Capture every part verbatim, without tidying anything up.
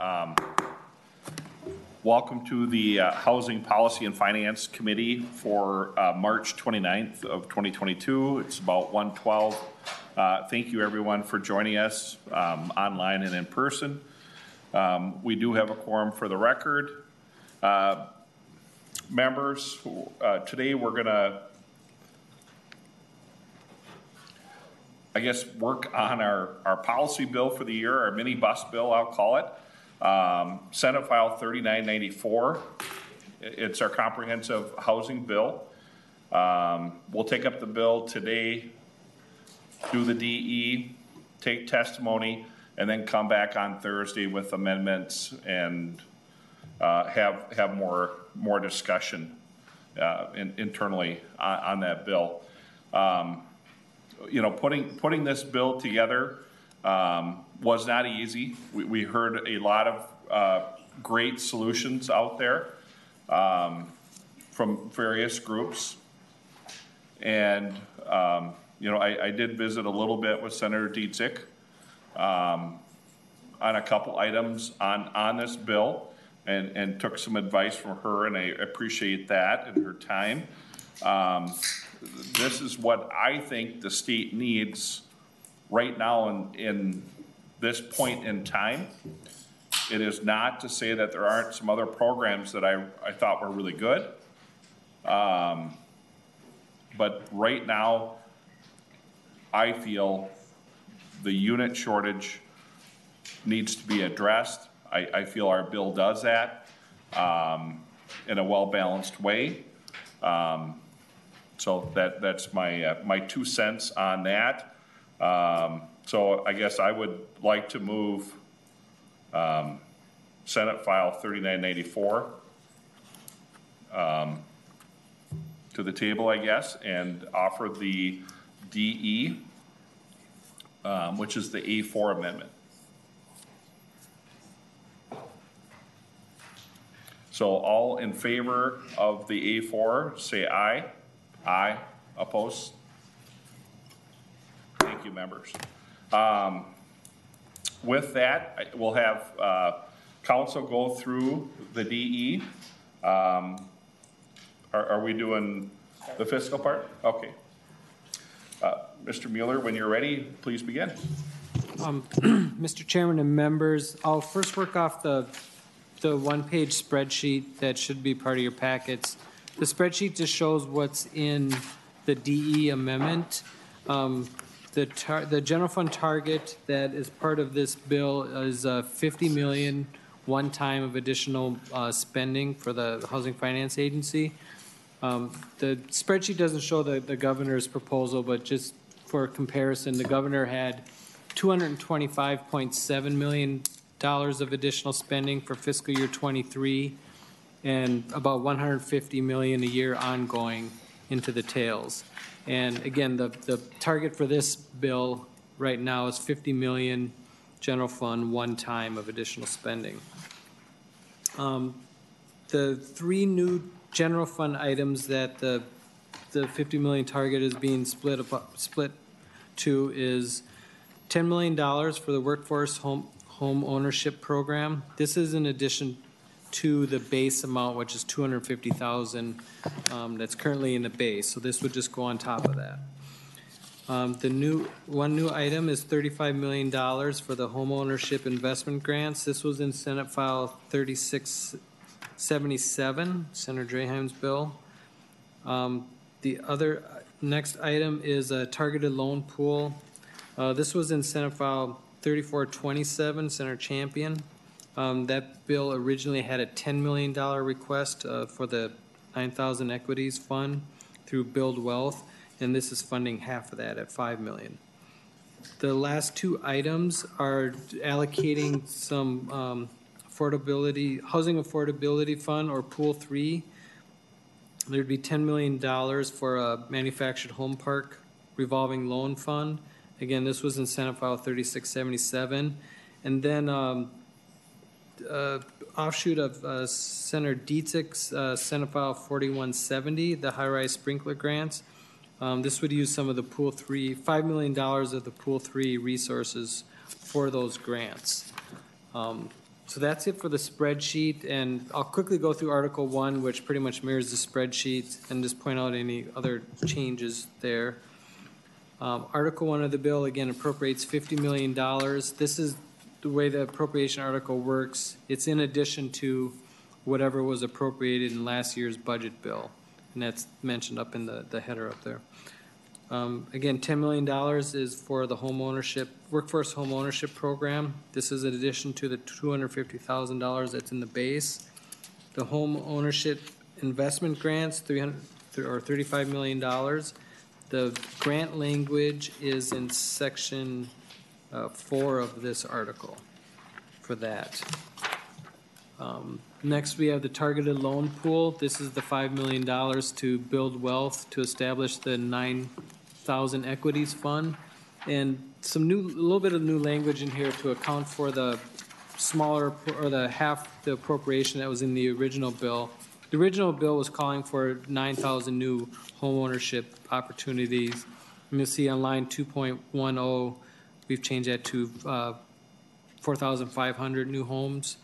Um, welcome to the uh, Housing Policy and Finance Committee for uh, March twenty-ninth of twenty twenty-two. It's about one twelve. Uh, thank you everyone for joining us um, online and in person. Um, we do have a quorum for the record. Uh, members, uh, today we're going to, I guess, work on our, our policy bill for the year, our mini bus bill, I'll call it. Um, Senate File thirty-nine ninety-four. It's our comprehensive housing bill. Um, we'll take up the bill today, do the D E, take testimony, and then come back on Thursday with amendments and uh, have have more more discussion uh, in, internally on, on that bill. Um, you know, putting putting this bill together um, was not easy. We, we heard a lot of uh, great solutions out there um, from various groups, and um, you know, I, I did visit a little bit with Senator Dziedzic um, on a couple items on on this bill, and and took some advice from her, and I appreciate that and her time. Um, this is what I think the state needs right now in, in this point in time. It is not to say that there aren't some other programs that I, I thought were really good. Um, but right now, I feel the unit shortage needs to be addressed. I, I feel our bill does that um, in a well-balanced way. Um, so that that's my uh, my two cents on that. Um, so I guess I would like to move um, Senate File thirty-nine ninety-four um, to the table, I guess, and offer the D E, um, which is the A four amendment. So all in favor of the A four, say aye. Aye. Opposed? Thank you, members. Um, with that, we'll have uh, council go through the D E. Um, are, are we doing the fiscal part? Okay. Uh, Mister Mueller, when you're ready, please begin. Um, Mister Chairman and members, I'll first work off the the one-page spreadsheet that should be part of your packets. The spreadsheet just shows what's in the D E amendment. Um, the tar the general fund target that is part of this bill is uh, fifty million one time of additional uh, spending for the Housing Finance Agency. Um, the spreadsheet doesn't show the, the governor's proposal, but just for comparison, the governor had two hundred twenty-five point seven million dollars of additional spending for fiscal year twenty-three, and about one hundred fifty million dollars a year ongoing into the tails. And again, the, the target for this bill right now is fifty million dollars general fund one time of additional spending. Um, the three new general fund items that the the fifty million dollars target is being split up, split to is ten million dollars for the workforce home home ownership program. This is in addition to the base amount, which is two hundred fifty thousand dollars um, that's currently in the base. So this would just go on top of that. Um, the new one new item is thirty-five million dollars for the home ownership investment grants. This was in Senate File thirty-six seventy-seven, Senator Draheim's bill. Um, the other next item is a targeted loan pool. Uh, this was in Senate File thirty-four twenty-seven, Senator Champion. Um, that bill originally had a ten million dollars request uh, for the nine thousand equities fund through Build Wealth, and this is funding half of that at five million dollars. The last two items are allocating some um, affordability, housing affordability fund, or pool three. There'd be ten million dollars for a manufactured home park revolving loan fund. Again, this was in Senate File thirty-six seventy-seven. And then um, uh, offshoot of uh, Senator Dziedzic, uh, Senate File forty-one seventy, the high-rise sprinkler grants. Um, this would use some of the pool three, five million dollars of the pool three resources for those grants. Um, so that's it for the spreadsheet, and I'll quickly go through Article One, which pretty much mirrors the spreadsheet, and just point out any other changes there. Um, Article One of the bill, again, appropriates fifty million dollars. This is the way the appropriation article works. It's in addition to whatever was appropriated in last year's budget bill, and that's mentioned up in the, the header up there. Um, again, ten million dollars is for the home ownership, workforce home ownership program. This is in addition to the two hundred fifty thousand dollars that's in the base. The home ownership investment grants, three hundred or thirty-five million dollars. The grant language is in section uh, four of this article for that. Um, next, we have the targeted loan pool. This is the five million dollars to build wealth to establish the nine thousand equities fund. And some new, a little bit of new language in here to account for the smaller, or the half the appropriation that was in the original bill. The original bill was calling for nine thousand new homeownership opportunities. And you'll see on line two point one oh, we've changed that to uh, four thousand five hundred new homes.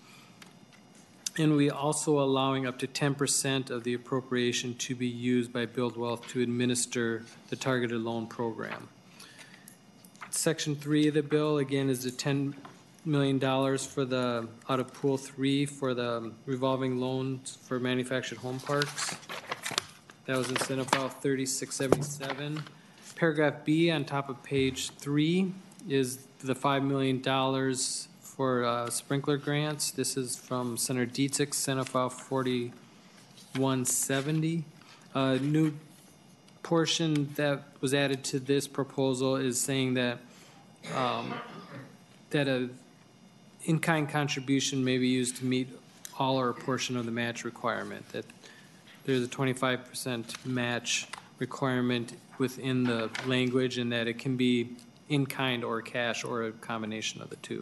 And we also allowing up to ten percent of the appropriation to be used by Build Wealth to administer the targeted loan program. Section three of the bill, again, is the ten million dollars for the, out of pool three for the revolving loans for manufactured home parks. That was in Senate File thirty-six seventy-seven. Paragraph B on top of page three is the five million dollars for uh, sprinkler grants. This is from Senator Dietzich, Senate File forty-one seventy. A new portion that was added to this proposal is saying that um, that a in-kind contribution may be used to meet all or a portion of the match requirement. That there's a twenty-five percent match requirement within the language, and that it can be in-kind or cash or a combination of the two.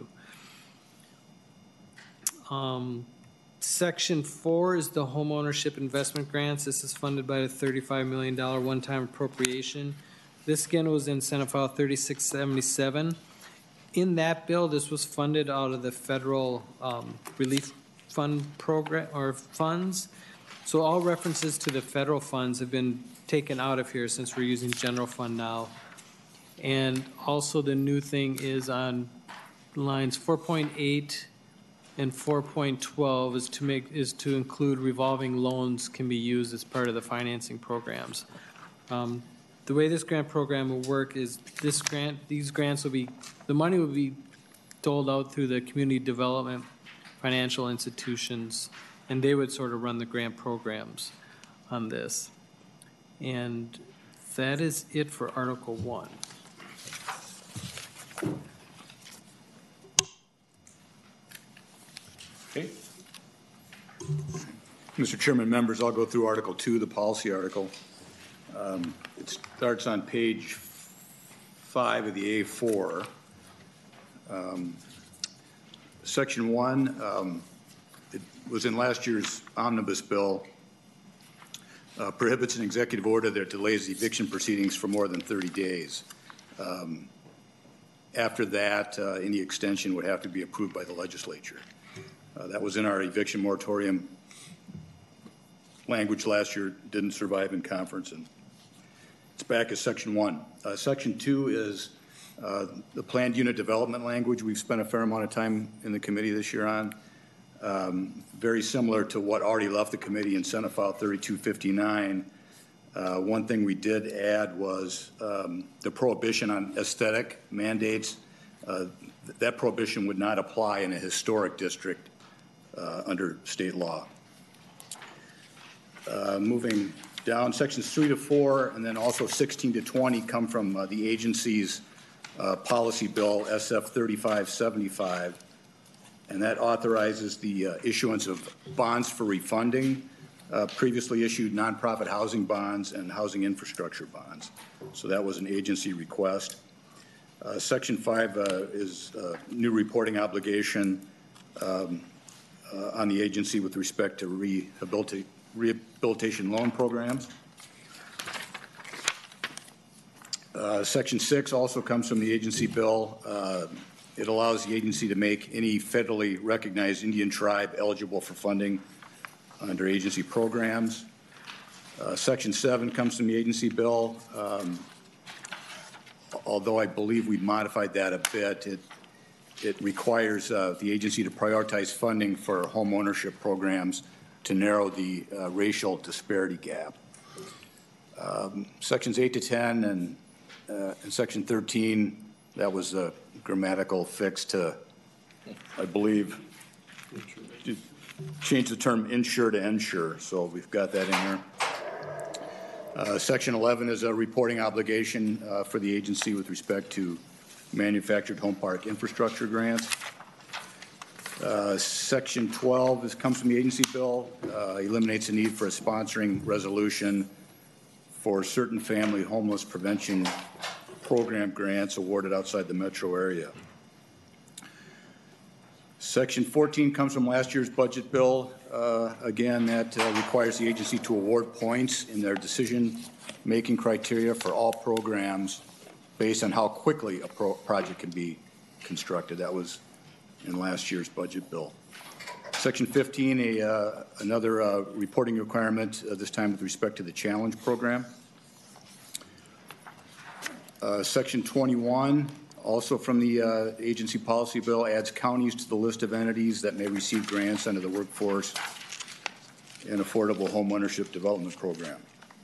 Um, section four is the homeownership investment grants. This is funded by the thirty-five million dollars one-time appropriation. This again was in Senate File thirty-six seventy-seven. In that bill, this was funded out of the federal um, relief fund program or funds. So all references to the federal funds have been taken out of here since we're using general fund now. And also the new thing is on lines four point eight and four point twelve is to make is to include revolving loans can be used as part of the financing programs. Um, the way this grant program will work is this grant, these grants will be, the money will be doled out through the community development financial institutions, and they would sort of run the grant programs on this. And that is it for Article One. Okay. Mister Chairman, members, I'll go through Article Two, the policy article. Um, it starts on page five of the A four. Um, section one, um, it was in last year's omnibus bill, uh, prohibits an executive order that delays eviction proceedings for more than thirty days. Um, after that, uh, any extension would have to be approved by the legislature. Uh, that was in our eviction moratorium language last year, didn't survive in conference, and it's back as section one. Uh, section two is uh, the planned unit development language. We've spent a fair amount of time in the committee this year on. Um, very similar to what already left the committee in Senate File thirty-two fifty-nine. Uh, one thing we did add was um, the prohibition on aesthetic mandates. Uh, th that prohibition would not apply in a historic district uh, under state law. Uh, moving down, sections three to four, and then also sixteen to twenty come from uh, the agency's uh, policy bill, S F thirty-five seventy-five, and that authorizes the uh, issuance of bonds for refunding uh, previously issued nonprofit housing bonds and housing infrastructure bonds. So that was an agency request. Uh, section five uh, is a new reporting obligation um, uh, on the agency with respect to rehabilitate rehabilitation loan programs. Uh, section six also comes from the agency bill, uh, It allows the agency to make any federally recognized Indian tribe eligible for funding under agency programs. Uh, Section seven comes from the agency bill. Um, although I believe we modified that a bit, it, it requires uh, the agency to prioritize funding for home ownership programs to narrow the uh, racial disparity gap. Um, sections eight to ten and, uh, and section thirteen, that was a grammatical fix to, I believe, to change the term insure to ensure. So we've got that in there. Uh, section eleven is a reporting obligation uh, for the agency with respect to manufactured home park infrastructure grants. Uh, section twelve is, comes from the agency bill, uh, eliminates the need for a sponsoring resolution for certain family homeless prevention program grants awarded outside the metro area. Section fourteen comes from last year's budget bill. Uh, again, that uh, requires the agency to award points in their decision-making criteria for all programs based on how quickly a pro project can be constructed. That was in last year's budget bill. Section fifteen, a, uh, another uh, reporting requirement, uh, this time with respect to the challenge program. Uh, section twenty-one, also from the uh, agency policy bill, adds counties to the list of entities that may receive grants under the Workforce and Affordable Home Ownership Development Program.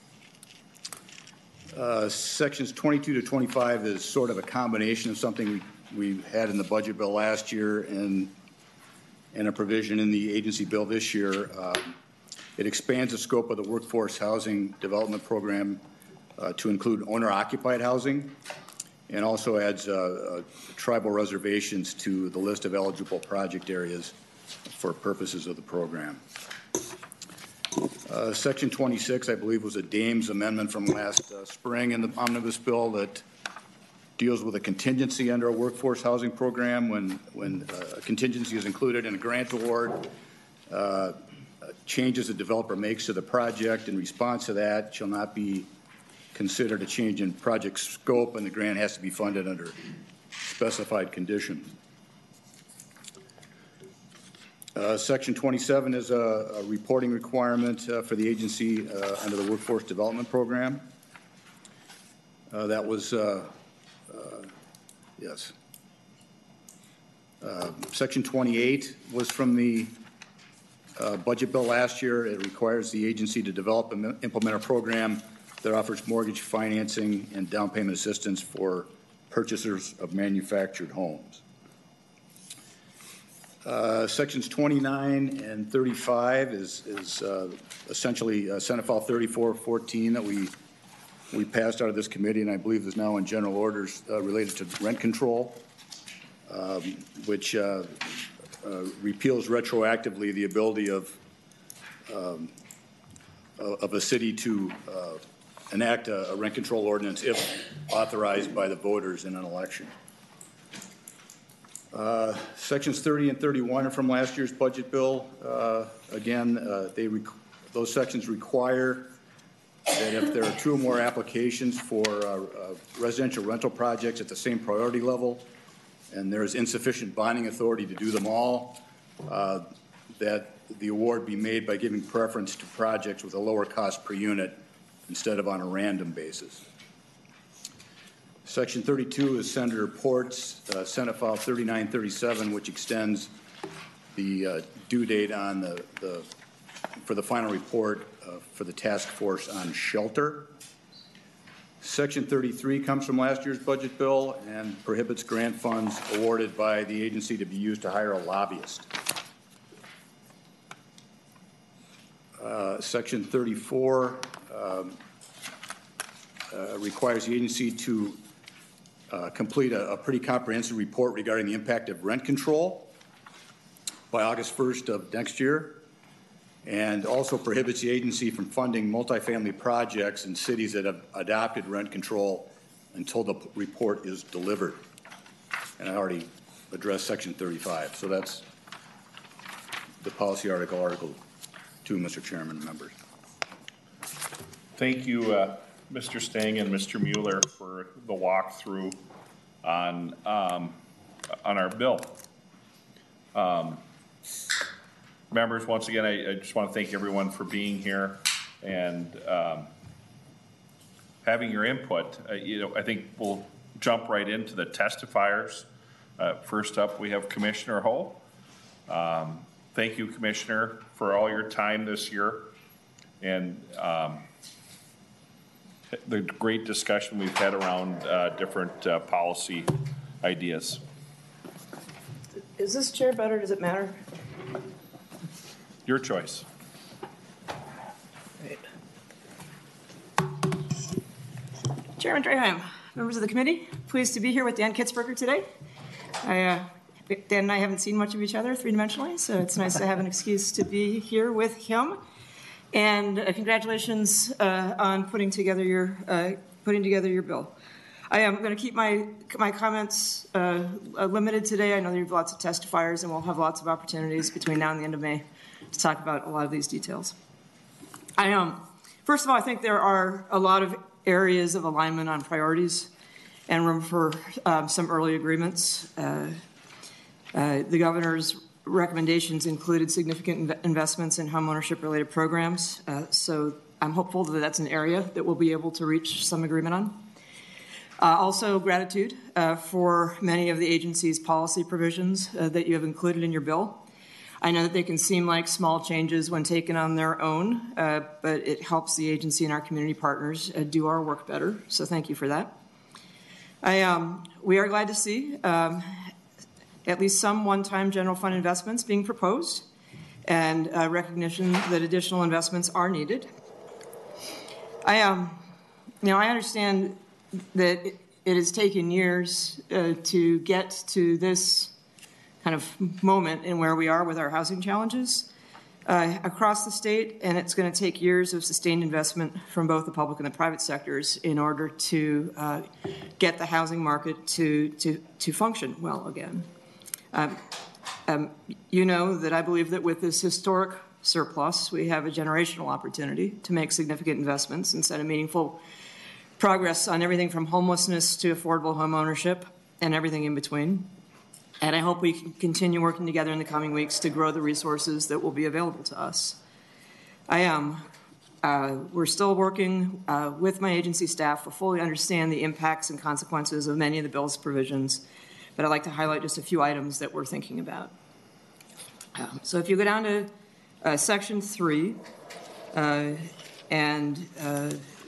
Uh, sections twenty-two to twenty-five is sort of a combination of something we, we had in the budget bill last year and, and a provision in the agency bill this year. Um, it expands the scope of the Workforce Housing Development Program uh, to include owner-occupied housing, and also adds uh, uh, tribal reservations to the list of eligible project areas for purposes of the program. Uh, Section twenty-six, I believe, was a Dames amendment from last uh, spring in the omnibus bill that deals with a contingency under a workforce housing program. When, when uh, a contingency is included in a grant award, uh, changes the developer makes to the project in response to that shall not be considered a change in project scope, and the grant has to be funded under specified conditions. Uh, Section twenty-seven is a, a reporting requirement uh, for the agency uh, under the Workforce Development Program. Uh, that was, uh, uh, yes. Uh, Section twenty-eight was from the uh, budget bill last year. It requires the agency to develop and implement a program that offers mortgage financing and down payment assistance for purchasers of manufactured homes. Uh, sections twenty-nine and thirty-five is, is uh, essentially uh, Senate File thirty-four fourteen that we, we passed out of this committee, and I believe is now in general orders uh, related to rent control, um, which uh, uh, repeals retroactively the ability of, um, of a city to uh, enact a, a rent control ordinance if authorized by the voters in an election. Uh, sections thirty and thirty-one are from last year's budget bill. Uh, again, uh, they rec those sections require that if there are two or more applications for uh, uh, residential rental projects at the same priority level, and there is insufficient bonding authority to do them all, uh, that the award be made by giving preference to projects with a lower cost per unit instead of on a random basis. Section thirty-two is Senator Port's uh, Senate File thirty-nine thirty-seven, which extends the uh, due date on the, the for the final report uh, for the task force on shelter. Section thirty-three comes from last year's budget bill and prohibits grant funds awarded by the agency to be used to hire a lobbyist. Uh, Section thirty-four um, uh, requires the agency to uh, complete a, a pretty comprehensive report regarding the impact of rent control by August first of next year, and also prohibits the agency from funding multifamily projects in cities that have adopted rent control until the report is delivered. And I already addressed Section thirty-five, so that's the policy article, Article two, Mister Chairman and members. Thank you, uh, Mister Stang and Mister Mueller, for the walkthrough on um, on our bill. Um, members, once again, I, I just want to thank everyone for being here and um, having your input. Uh, you know, I think we'll jump right into the testifiers. Uh, first up, we have Commissioner Ho. Um, thank you, Commissioner, for all your time this year and um, the great discussion we've had around uh, different uh, policy ideas. Is this chair better? Does it matter? Your choice. Right. Chairman Draheim, members of the committee, pleased to be here with Dan Kitzberger today. I, uh, Dan and I haven't seen much of each other three-dimensionally, so it's nice to have an excuse to be here with him. And uh, congratulations uh, on putting together your uh, putting together your bill. I am going to keep my my comments uh, limited today. I know there are lots of testifiers, and we'll have lots of opportunities between now and the end of May to talk about a lot of these details. I um, first of all, I think there are a lot of areas of alignment on priorities and room for um, some early agreements. Uh, uh, the governor's recommendations included significant inv- investments in homeownership-related programs, uh, so I'm hopeful that that's an area that we'll be able to reach some agreement on. Uh, also, gratitude uh, for many of the agency's policy provisions uh, that you have included in your bill. I know that they can seem like small changes when taken on their own, uh, but it helps the agency and our community partners uh, do our work better, so thank you for that. I, um, we are glad to see um, at least some one-time general fund investments being proposed and uh, recognition that additional investments are needed. I, um, you know, I understand that it, it has taken years uh, to get to this kind of moment in where we are with our housing challenges uh, across the state, and it's going to take years of sustained investment from both the public and the private sectors in order to uh, get the housing market to, to, to function well again. Um, um, you know that I believe that with this historic surplus, we have a generational opportunity to make significant investments and set a meaningful progress on everything from homelessness to affordable home ownership and everything in between. And I hope we can continue working together in the coming weeks to grow the resources that will be available to us. I am. Uh, we're still working uh, with my agency staff to fully understand the impacts and consequences of many of the bill's provisions, but I'd like to highlight just a few items that we're thinking about. Um, so if you go down to uh, section three uh, and uh,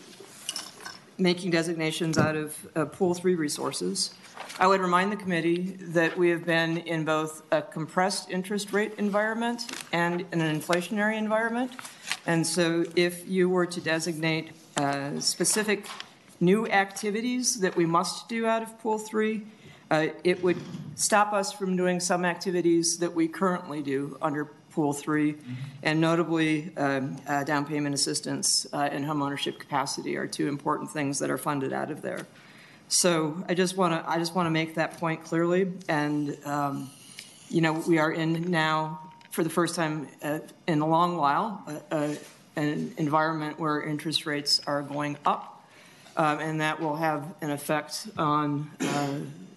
making designations out of uh, pool three resources, I would remind the committee that we have been in both a compressed interest rate environment and in an inflationary environment. And so if you were to designate uh, specific new activities that we must do out of pool three, uh, it would stop us from doing some activities that we currently do under pool three, mm-hmm. and notably um, uh, down payment assistance uh, and homeownership capacity are two important things that are funded out of there. So I just want to I just want to make that point clearly, and um, you know, we are in now for the first time uh, in a long while uh, uh, an environment where interest rates are going up, um, and that will have an effect on uh,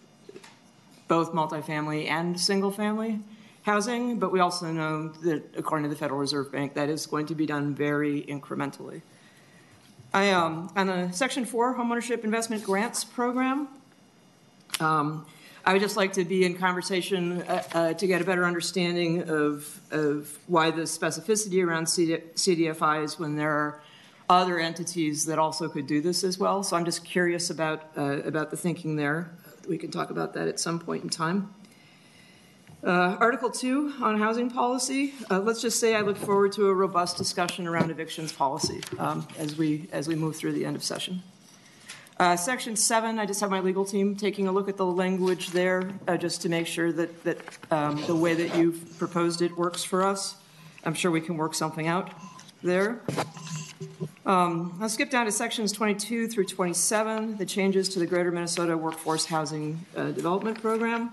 both multifamily and single family housing. But we also know that according to the Federal Reserve Bank, that is going to be done very incrementally. I, um, on the Section four Homeownership Investment Grants Program, um, I would just like to be in conversation uh, uh, to get a better understanding of, of why the specificity around C D F Is when there are other entities that also could do this as well. So I'm just curious about, uh, about the thinking there. We can talk about that at some point in time. Uh, Article two on housing policy. Uh, let's just say I look forward to a robust discussion around evictions policy um, as we as we move through the end of session. Uh, section seven. I just have my legal team taking a look at the language there, uh, just to make sure that that um, the way that you've proposed it works for us. I'm sure we can work something out there. Um, I'll skip down to sections twenty-two through twenty-seven. The changes to the Greater Minnesota Workforce Housing uh, Development Program.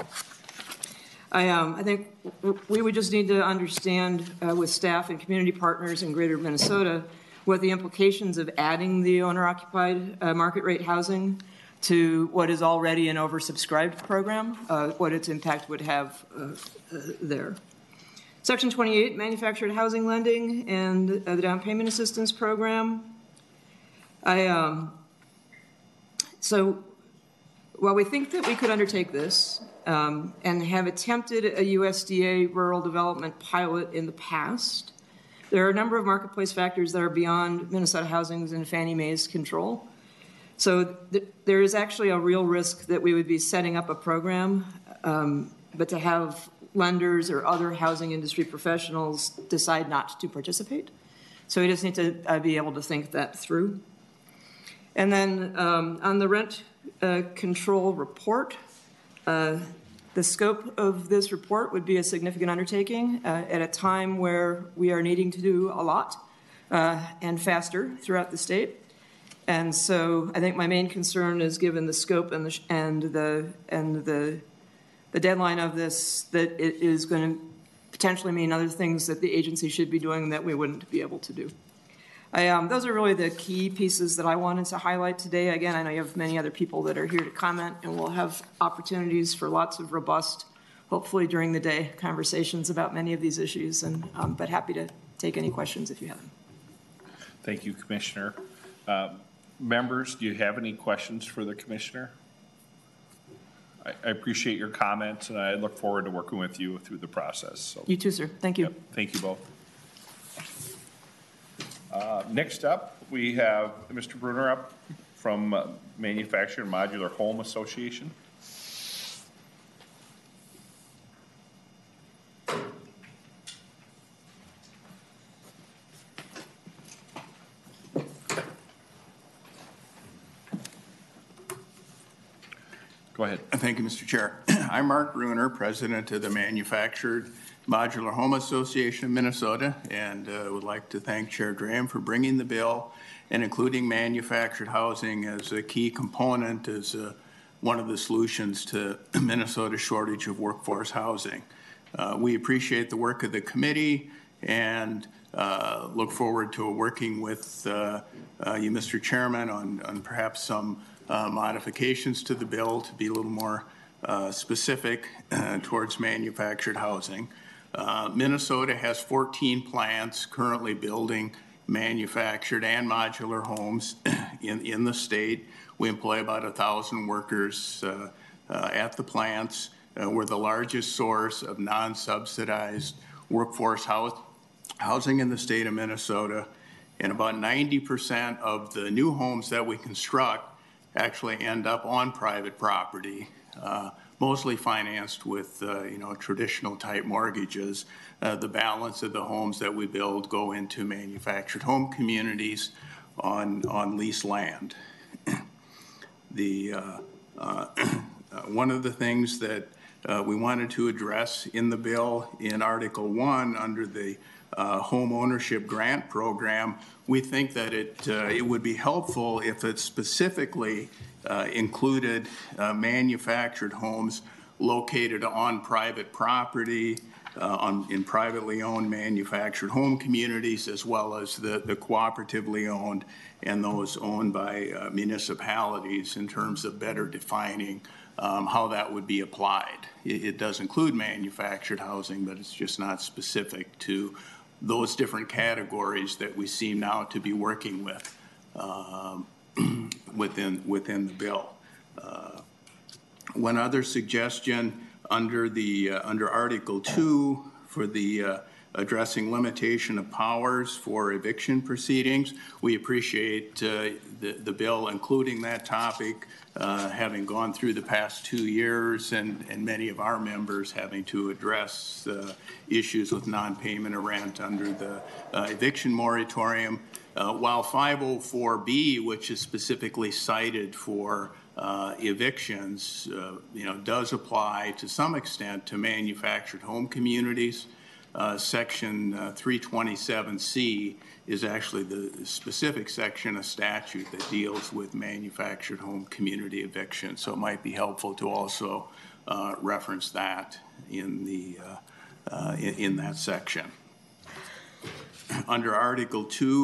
I, um, I think we would just need to understand uh, with staff and community partners in Greater Minnesota what the implications of adding the owner-occupied uh, market rate housing to what is already an oversubscribed program, uh, what its impact would have uh, uh, there. Section twenty-eight, manufactured housing lending and uh, the down payment assistance program. I, um, so while we think that we could undertake this um, and have attempted a U S D A rural development pilot in the past, there are a number of marketplace factors that are beyond Minnesota Housing's and Fannie Mae's control. So th there is actually a real risk that we would be setting up a program, um, but to have lenders or other housing industry professionals decide not to participate. So we just need to uh, be able to think that through. And then um, on the rent uh, control report, uh, the scope of this report would be a significant undertaking uh, at a time where we are needing to do a lot uh, and faster throughout the state. And so I think my main concern is, given the scope and the and the and the the deadline of this, that it is going to potentially mean other things that the agency should be doing that we wouldn't be able to do. I, um, those are really the key pieces that I wanted to highlight today. Again, I know you have many other people that are here to comment, and we'll have opportunities for lots of robust, hopefully during the day, conversations about many of these issues. And um, but happy to take any questions if you have them. Thank you, Commissioner. Um, members, do you have any questions for the Commissioner? I, I appreciate your comments, and I look forward to working with you through the process. So. You too, sir. Thank you. Yep, thank you both. Uh, next up, we have Mister Bruner up from uh, Manufactured Modular Home Association. Go ahead. Thank you, Mister Chair. I'm Mark Bruner, president of the Manufactured Modular Home Association of Minnesota, and uh, would like to thank Chair Draham for bringing the bill and including manufactured housing as a key component, as uh, one of the solutions to Minnesota's shortage of workforce housing. Uh, we appreciate the work of the committee and uh, look forward to working with uh, uh, you, Mister Chairman, on, on perhaps some uh, modifications to the bill to be a little more uh, specific uh, towards manufactured housing. Uh, Minnesota has fourteen plants currently building manufactured and modular homes in, in the state. We employ about a thousand workers uh, uh, at the plants. Uh, we're the largest source of non-subsidized workforce house, housing in the state of Minnesota. And about ninety percent of the new homes that we construct actually end up on private property. Uh, mostly financed with, uh, you know, traditional type mortgages. Uh, the balance of the homes that we build go into manufactured home communities on, on leased land. the, uh, uh, one of the things that uh, we wanted to address in the bill in Article one under the uh, home ownership grant program, we think that it, uh, it would be helpful if it specifically Uh, included uh, manufactured homes located on private property, uh, on, in privately owned manufactured home communities, as well as the, the cooperatively owned and those owned by uh, municipalities, in terms of better defining um, how that would be applied. It, it does include manufactured housing, but it's just not specific to those different categories that we seem now to be working with. Um, within within the bill. Uh, one other suggestion under the uh, under Article two for the uh, addressing limitation of powers for eviction proceedings. We appreciate uh, the the bill including that topic, uh, having gone through the past two years, and and many of our members having to address uh, issues with non-payment of rent under the uh, eviction moratorium. Uh, while five oh four B, which is specifically cited for uh, evictions, uh, you know, does apply to some extent to manufactured home communities, uh, Section uh, three twenty-seven C is actually the specific section of statute that deals with manufactured home community eviction. So it might be helpful to also uh, reference that in the uh, uh, in, in that section. Under Article two,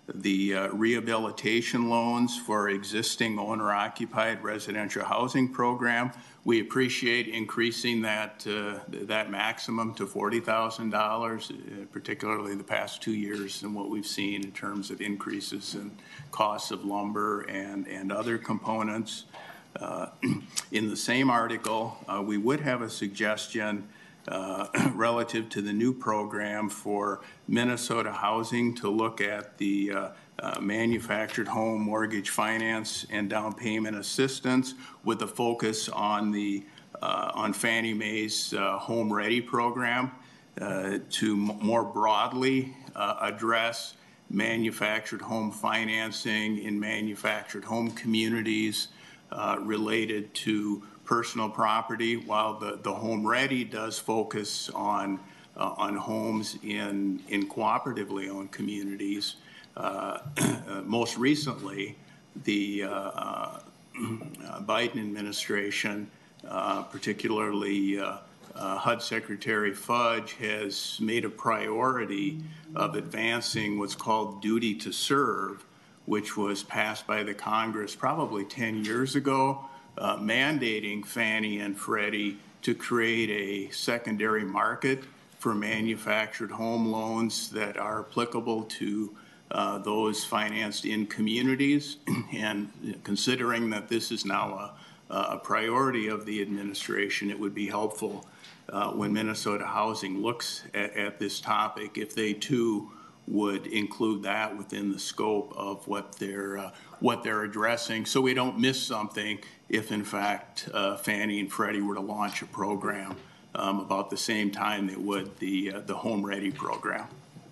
the uh, rehabilitation loans for existing owner-occupied residential housing program. We appreciate increasing that uh, that maximum to forty thousand dollars, uh, particularly the past two years and what we've seen in terms of increases in costs of lumber and, and other components. Uh, in the same article, uh, we would have a suggestion uh, relative to the new program for Minnesota Housing to look at the uh, uh, manufactured home mortgage finance and down payment assistance with a focus on the uh, on Fannie Mae's uh, Home Ready program uh, to m- more broadly uh, address manufactured home financing in manufactured home communities uh, related to personal property, while the, the Home Ready does focus on uh, on homes in, in cooperatively owned communities. Uh, most recently, the uh, uh, Biden administration, uh, particularly uh, uh, H U D Secretary Fudge, has made a priority of advancing what's called duty to serve, which was passed by the Congress probably ten years ago, uh, mandating Fannie and Freddie to create a secondary market for manufactured home loans that are applicable to uh, those financed in communities. And considering that this is now a, a priority of the administration, it would be helpful uh, when Minnesota Housing looks at, at this topic if they too would include that within the scope of what they're uh, what they're addressing, so we don't miss something if in fact uh, Fannie and Freddie were to launch a program um, about the same time they would the uh, the Home Ready program.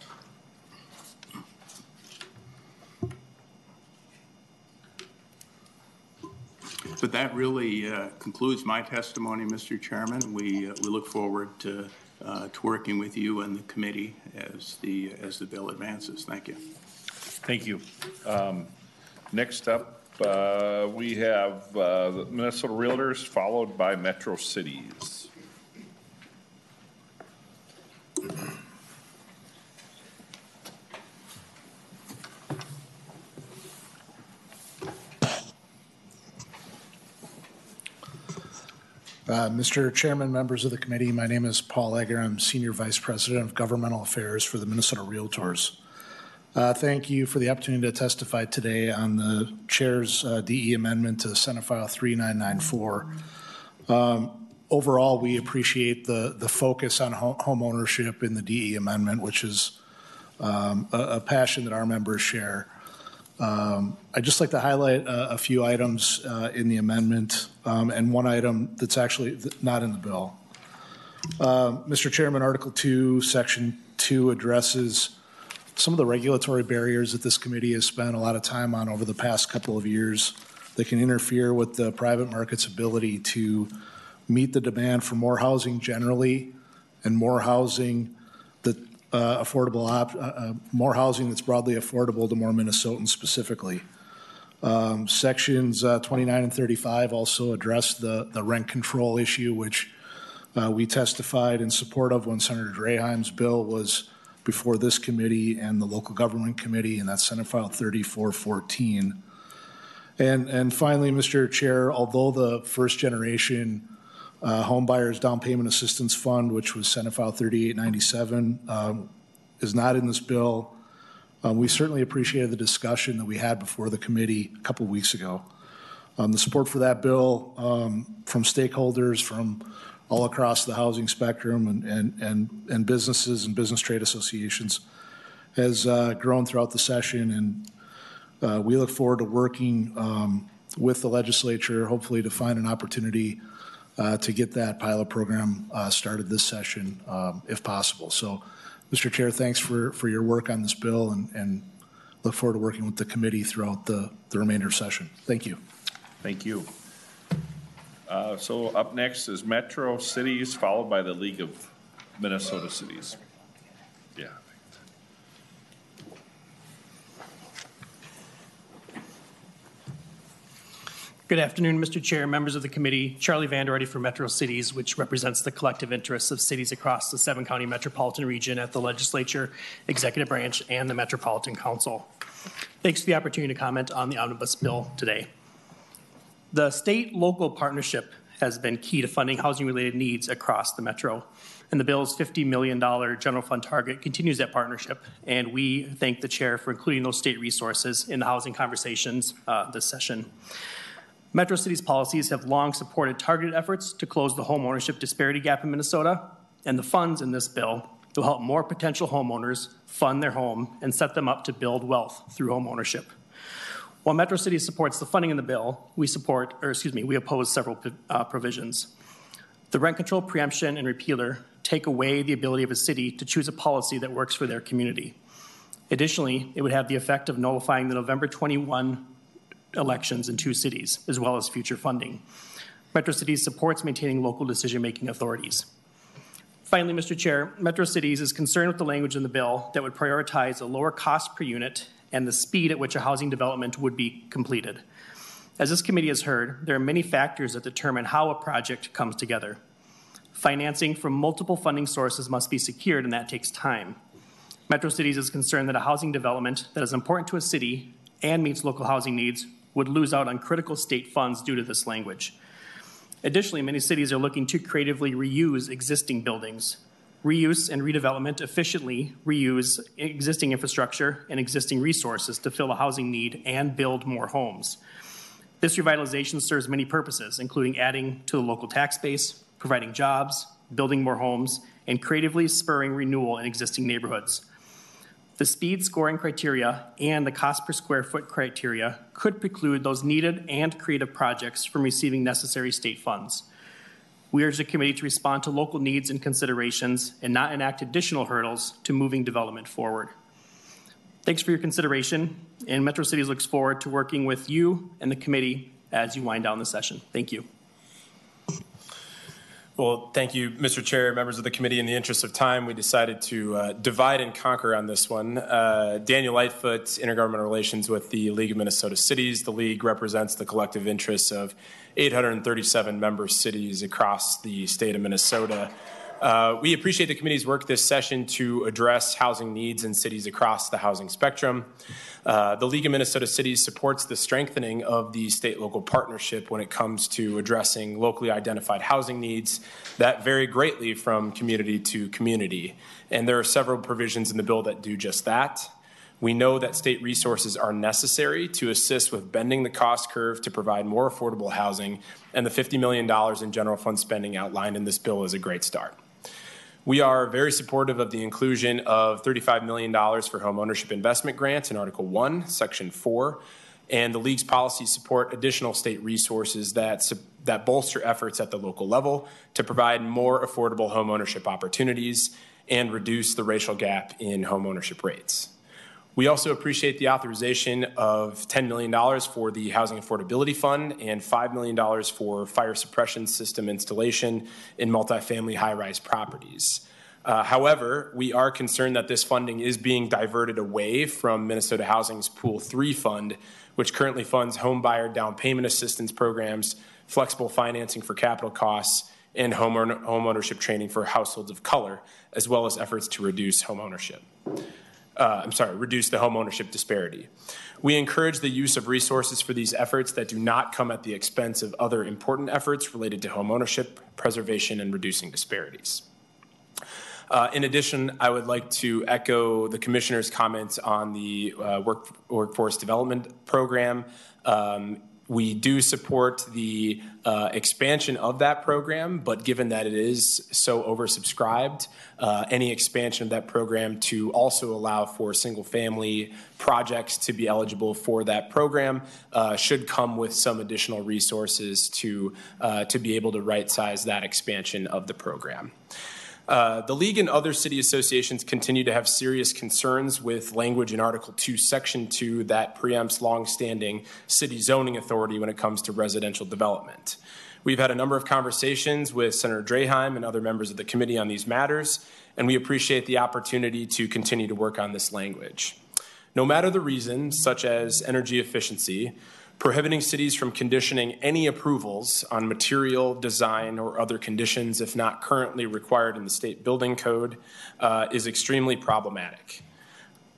But that really uh, concludes my testimony, Mister Chairman. We uh, we look forward to uh, to working with you and the committee as the as the bill advances. Thank you. Thank you. Um, next up, uh, we have uh, the Minnesota Realtors, followed by Metro Cities. Uh, Mister Chairman, members of the committee, my name is Paul Egger. I'm Senior Vice President of Governmental Affairs for the Minnesota Realtors. Uh, thank you for the opportunity to testify today on the Chair's uh, D E amendment to Senate File three nine nine four. Um, overall, we appreciate the, the focus on ho- home ownership in the D E amendment, which is um, a, a passion that our members share. Um, I'd just like to highlight a, a few items uh, in the amendment um, and one item that's actually not in the bill. Uh, Mister Chairman, Article two, Section two addresses some of the regulatory barriers that this committee has spent a lot of time on over the past couple of years that can interfere with the private market's ability to meet the demand for more housing generally and more housing that Uh, affordable, op- uh, uh, more housing that's broadly affordable to more Minnesotans specifically. Um, sections uh, twenty-nine and thirty-five also address the, the rent control issue, which uh, we testified in support of when Senator Draheim's bill was before this committee and the local government committee, and that's Senate File thirty-four fourteen. And, and finally, Mister Chair, although the first generation Uh, Home Buyers Down Payment Assistance Fund, which was Senate File thirty-eight ninety-seven, um, is not in this bill. Um, we certainly appreciated the discussion that we had before the committee a couple weeks ago. Um, the support for that bill um, from stakeholders from all across the housing spectrum and, and, and, and businesses and business trade associations has uh, grown throughout the session, and uh, we look forward to working um, with the legislature, hopefully to find an opportunity Uh, to get that pilot program uh, started this session, um, if possible. So, Mister Chair, thanks for, for your work on this bill, and, and look forward to working with the committee throughout the, the remainder of session. Thank you. Thank you. Uh, so up next is Metro Cities, followed by the League of Minnesota Cities. Yeah. Good afternoon, Mister Chair, members of the committee. Charlie Vanderreide for Metro Cities, which represents the collective interests of cities across the seven-county metropolitan region at the legislature, executive branch, and the Metropolitan Council. Thanks for the opportunity to comment on the omnibus bill today. The state-local partnership has been key to funding housing-related needs across the metro. And the bill's fifty million dollars general fund target continues that partnership. And we thank the chair for including those state resources in the housing conversations uh, this session. Metro Cities policies have long supported targeted efforts to close the home ownership disparity gap in Minnesota. And the funds in this bill will help more potential homeowners fund their home and set them up to build wealth through home ownership. While Metro Cities supports the funding in the bill, we support, or excuse me, we oppose several uh, provisions. The rent control preemption and repealer take away the ability of a city to choose a policy that works for their community. Additionally, it would have the effect of nullifying the November twenty-one elections in two cities, as well as future funding. Metro Cities supports maintaining local decision-making authorities. Finally, Mister Chair, Metro Cities is concerned with the language in the bill that would prioritize a lower cost per unit and the speed at which a housing development would be completed. As this committee has heard, there are many factors that determine how a project comes together. Financing from multiple funding sources must be secured, and that takes time. Metro Cities is concerned that a housing development that is important to a city and meets local housing needs would lose out on critical state funds due to this language. Additionally, many cities are looking to creatively reuse existing buildings. Reuse and redevelopment efficiently reuse existing infrastructure and existing resources to fill a housing need and build more homes. This revitalization serves many purposes, including adding to the local tax base, providing jobs, building more homes, and creatively spurring renewal in existing neighborhoods. The speed scoring criteria and the cost per square foot criteria could preclude those needed and creative projects from receiving necessary state funds. We urge the committee to respond to local needs and considerations and not enact additional hurdles to moving development forward. Thanks for your consideration, and Metro Cities looks forward to working with you and the committee as you wind down the session. Thank you. Well, thank you, Mister Chair, members of the committee. In the interest of time, we decided to uh, divide and conquer on this one. Uh, Daniel Lightfoot, Intergovernmental Relations with the League of Minnesota Cities. The League represents the collective interests of eight hundred thirty-seven member cities across the state of Minnesota. Uh, we appreciate the committee's work this session to address housing needs in cities across the housing spectrum. Uh, the League of Minnesota Cities supports the strengthening of the state-local partnership when it comes to addressing locally identified housing needs that vary greatly from community to community. And there are several provisions in the bill that do just that. We know that state resources are necessary to assist with bending the cost curve to provide more affordable housing, and the fifty million dollars in general fund spending outlined in this bill is a great start. We are very supportive of the inclusion of thirty-five million dollars for home ownership investment grants in Article one, Section four, and the League's policies support additional state resources that, that bolster efforts at the local level to provide more affordable home ownership opportunities and reduce the racial gap in home ownership rates. We also appreciate the authorization of ten million dollars for the Housing Affordability Fund and five million dollars for fire suppression system installation in multifamily high-rise properties. Uh, however, we are concerned that this funding is being diverted away from Minnesota Housing's Pool three fund, which currently funds home buyer down payment assistance programs, flexible financing for capital costs, and home, home ownership training for households of color, as well as efforts to reduce home ownership. Uh, I'm sorry, reduce the home ownership disparity. We encourage the use of resources for these efforts that do not come at the expense of other important efforts related to home ownership, preservation, and reducing disparities. Uh, in addition, I would like to echo the Commissioner's comments on the uh, work, Workforce Development Program. Um, We do support the uh, expansion of that program, but given that it is so oversubscribed, uh, any expansion of that program to also allow for single-family projects to be eligible for that program uh, should come with some additional resources to, uh, to be able to right-size that expansion of the program. Uh, the League and other city associations continue to have serious concerns with language in Article two, Section two that preempts longstanding city zoning authority when it comes to residential development. We've had a number of conversations with Senator Draheim and other members of the committee on these matters, and we appreciate the opportunity to continue to work on this language. No matter the reason, such as energy efficiency, prohibiting cities from conditioning any approvals on material, design, or other conditions, if not currently required in the state building code, uh, is extremely problematic.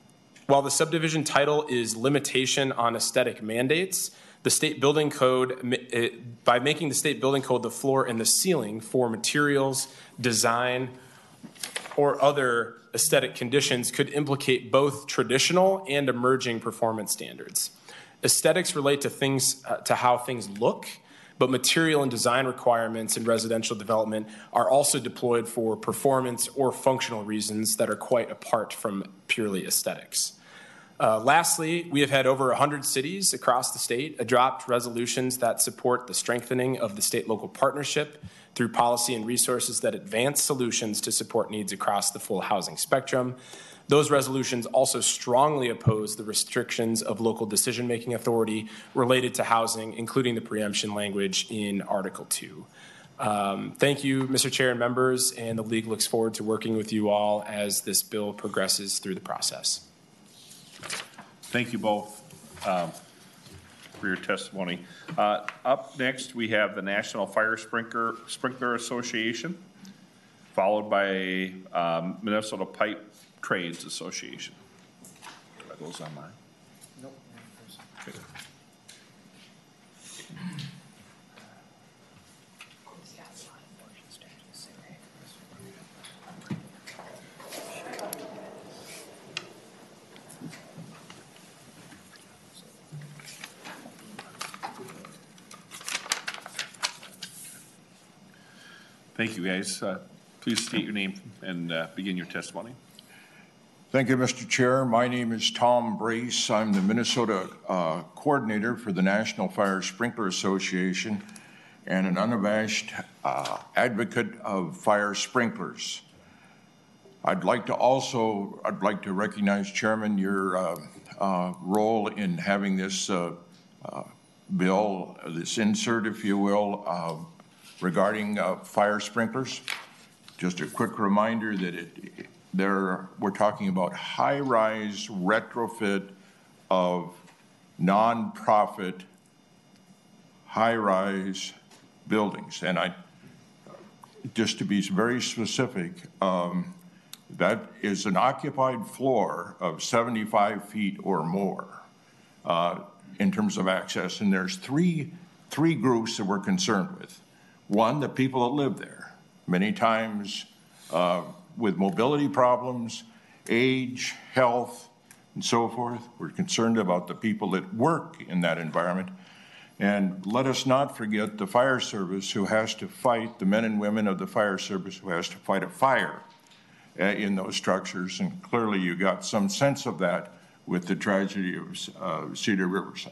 While the subdivision title is limitation on aesthetic mandates, the state building code, it, by making the state building code the floor and the ceiling for materials, design, or other aesthetic conditions could implicate both traditional and emerging performance standards. Aesthetics relate to things, uh, to how things look, but material and design requirements in residential development are also deployed for performance or functional reasons that are quite apart from purely aesthetics. Uh, lastly, we have had over one hundred cities across the state adopt resolutions that support the strengthening of the state-local partnership through policy and resources that advance solutions to support needs across the full housing spectrum. Those resolutions also strongly oppose the restrictions of local decision-making authority related to housing, including the preemption language in Article two. Um, thank you, Mister Chair and members, and the League looks forward to working with you all as this bill progresses through the process. Thank you both um, for your testimony. Uh, up next, we have the National Fire Sprinkler, Sprinkler Association, followed by um, Minnesota Pipe Trades Association. Are those on mine? Nope. Okay. Thank you, guys. Uh, please state your name and uh, begin your testimony. Thank you, Mister Chair. My name is Tom Brace. I'm the Minnesota uh, coordinator for the National Fire Sprinkler Association and an unabashed uh, advocate of fire sprinklers. I'd like to also, I'd like to recognize, Chairman, your uh, uh, role in having this uh, uh, bill, this insert, if you will, uh, regarding uh, fire sprinklers. Just a quick reminder that it, it, there, we're talking about high-rise retrofit of nonprofit high-rise buildings. And I, just to be very specific, um, that is an occupied floor of seventy-five feet or more uh, in terms of access. And there's three, three groups that we're concerned with. One, the people that live there, many times uh, with mobility problems, age, health, and so forth. We're concerned about the people that work in that environment. And let us not forget the fire service who has to fight, the men and women of the fire service who has to fight a fire uh, in those structures. And clearly you got some sense of that with the tragedy of uh, Cedar Riverside.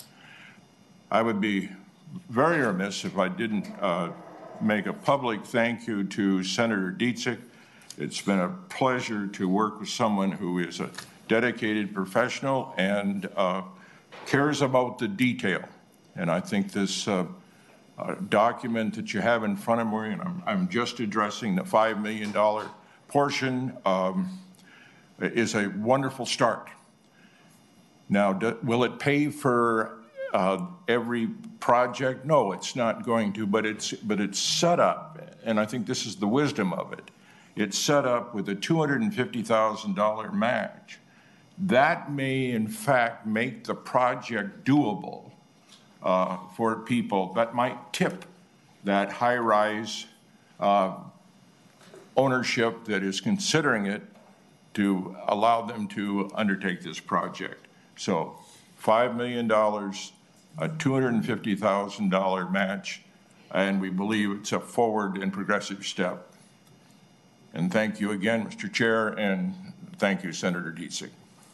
I would be very remiss if I didn't uh, make a public thank you to Senator Dziedzic. It's been a pleasure to work with someone who is a dedicated professional and uh, cares about the detail. And I think this uh, uh, document that you have in front of me, and I'm, I'm just addressing the five million dollar portion, um, is a wonderful start. Now, do, will it pay for uh, every project? No, it's not going to, but it's, but it's set up, and I think this is the wisdom of it. It's set up with a two hundred fifty thousand dollar match. That may, in fact, make the project doable uh, for people that might tip that high-rise uh, ownership that is considering it to allow them to undertake this project. So five million dollars, a two hundred fifty thousand dollar match, and we believe it's a forward and progressive step. And thank you again, Mister Chair, and thank you, Senator Dziedzic.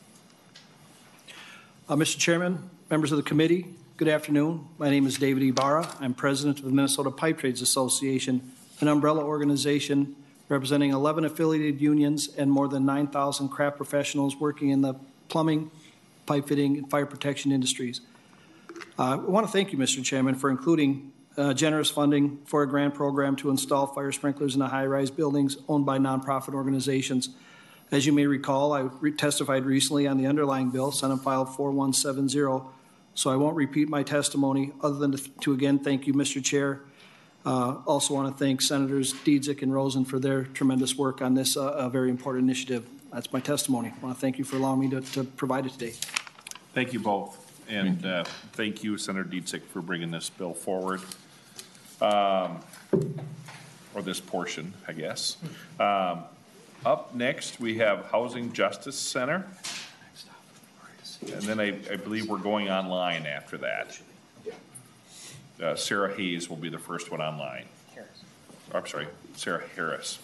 Uh, Mister Chairman, members of the committee, good afternoon. My name is David Ibarra. I'm president of the Minnesota Pipe Trades Association, an umbrella organization representing eleven affiliated unions and more than nine thousand craft professionals working in the plumbing, pipe fitting, and fire protection industries. Uh, I want to thank you, Mister Chairman, for including uh, generous funding for a grant program to install fire sprinklers in the high-rise buildings owned by nonprofit organizations. As you may recall, I re testified recently on the underlying bill, Senate File four one seven zero, so I won't repeat my testimony other than to, to again thank you, Mister Chair. Uh, also want to thank Senators Dziedzic and Rosen for their tremendous work on this uh, a very important initiative. that's my testimony. I want to thank you for allowing me to, to provide it today. Thank you both. And uh, thank you, Senator Dietzig, for bringing this bill forward. Um, or this portion, I guess. Um, up next, we have Housing Justice Center. And then I, I believe we're going online after that. Uh, Sarah Hayes will be the first one online. Oh, I'm sorry, Sarah Harris.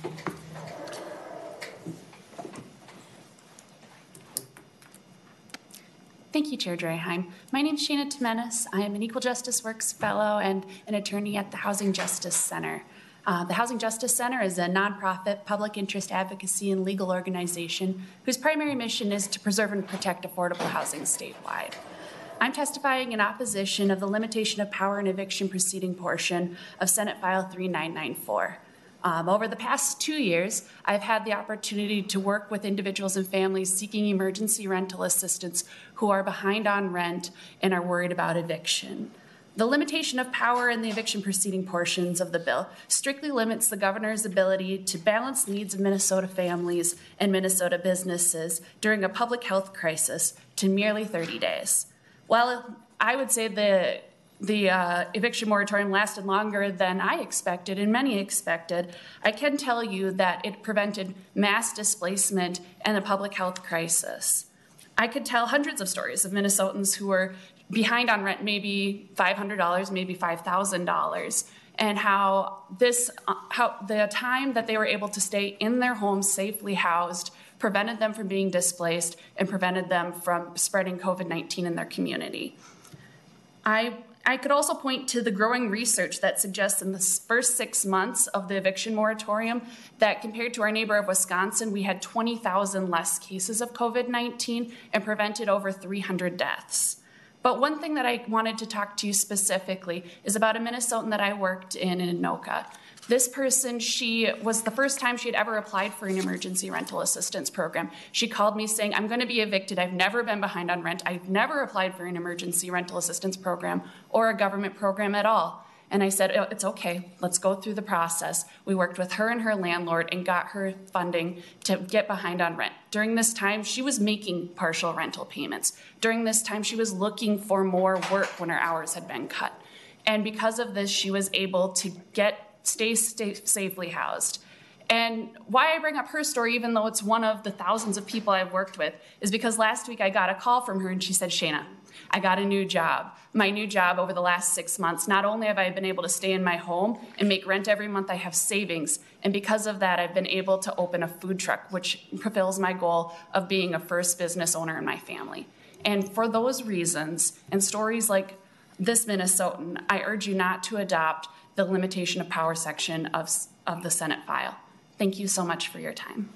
Thank you, Chair Draheim. My name is Shana Temenis. I am an Equal Justice Works Fellow and an attorney at the Housing Justice Center. Uh, the Housing Justice Center is a nonprofit public interest advocacy and legal organization whose primary mission is to preserve and protect affordable housing statewide. I'm testifying in opposition of the limitation of power and eviction proceeding portion of Senate File three nine nine four. Um, over the past two years, I've had the opportunity to work with individuals and families seeking emergency rental assistance who are behind on rent and are worried about eviction. The limitation of power in the eviction proceeding portions of the bill strictly limits the governor's ability to balance needs of Minnesota families and Minnesota businesses during a public health crisis to merely thirty days. While I would say the The uh, eviction moratorium lasted longer than I expected and many expected, I can tell you that it prevented mass displacement and a public health crisis. I could tell hundreds of stories of Minnesotans who were behind on rent, maybe five hundred dollars, maybe five thousand dollars, and how this, uh, how the time that they were able to stay in their homes safely housed prevented them from being displaced and prevented them from spreading COVID nineteen in their community. I I could also point to the growing research that suggests in the first six months of the eviction moratorium that compared to our neighbor of Wisconsin, we had twenty thousand less cases of COVID nineteen and prevented over three hundred deaths. But one thing that I wanted to talk to you specifically is about a Minnesotan that I worked in in Anoka. This person, she was the first time she had ever applied for an emergency rental assistance program. She called me saying, I'm going to be evicted. I've never been behind on rent. I've never applied for an emergency rental assistance program or a government program at all. And I said, oh, it's okay. Let's go through the process. We worked with her and her landlord and got her funding to get behind on rent. During this time, she was making partial rental payments. During this time, she was looking for more work when her hours had been cut. And because of this, she was able to get Stay, stay safely housed. And why I bring up her story, even though it's one of the thousands of people I've worked with, is because last week I got a call from her and she said, Shana, I got a new job. My new job over the last six months, not only have I been able to stay in my home and make rent every month, I have savings. And because of that, I've been able to open a food truck, which fulfills my goal of being a first business owner in my family. And for those reasons and stories like this Minnesotan, I urge you not to adopt the limitation of power section of, of the Senate file. Thank you so much for your time.